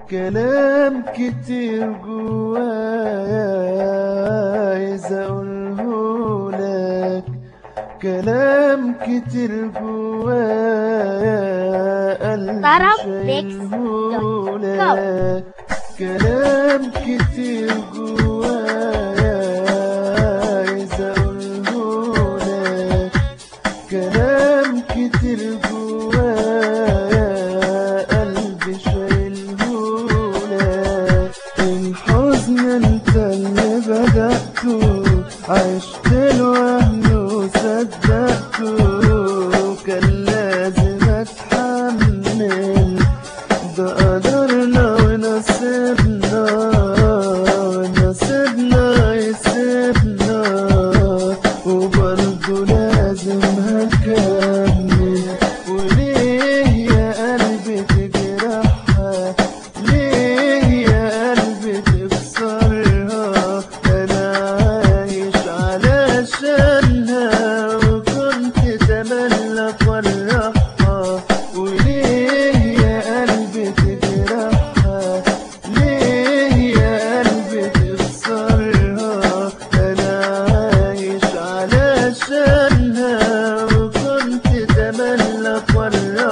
كلام كتير جوايا عايز اقولهولك، كلام كتير جوايا قلبي شايلهولك، كلام كتير جوايا عايز اقولهولك، كلام كتير جوايا قلبي شايلهولك. الحزن انت اللي بدأته، عشت الوهم وصدقته، كان لازم اتحمل، ده قدرنا ونصيبنا، ونصيبنا يسيبنا، وبرضه لازم هكمل. وليه يا قلبي تجرحها، ليه يا قلبي تكسرها، انا عايش علشانها وكنت اتمنى افرحها. وليه يا قلبي تجرحها، ليه يا قلبي تكسرها، انا عايش علشانها وكنت اتمنى افرحها.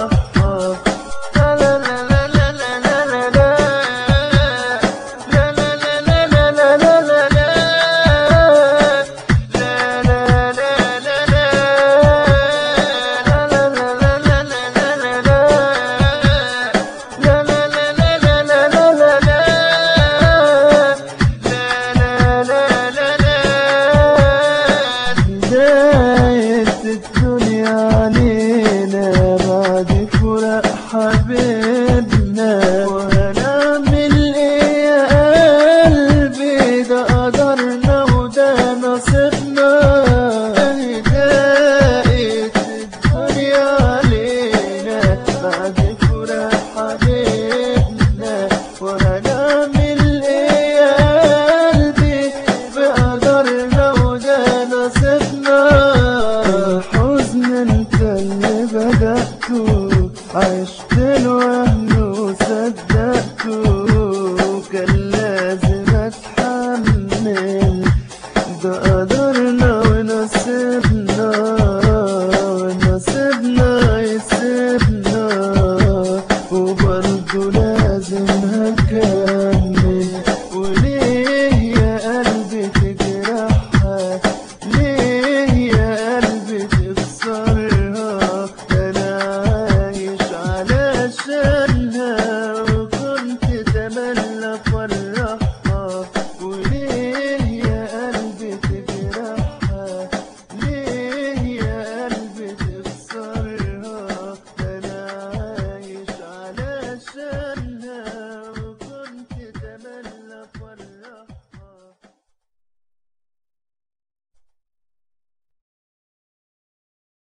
بداية الدنيا علينا بعد فراق حبيبنا، وهنعمل ايه يا قلبي، ده قدرنا وده نصيبنا. بداية الدنيا علينا بعد فراق حبيبنا، وهنعمل ايه يا قلبي، بقدرنا وده نصيبنا. الحزن انت اللي بدأته، عشت الوهم وصدقته،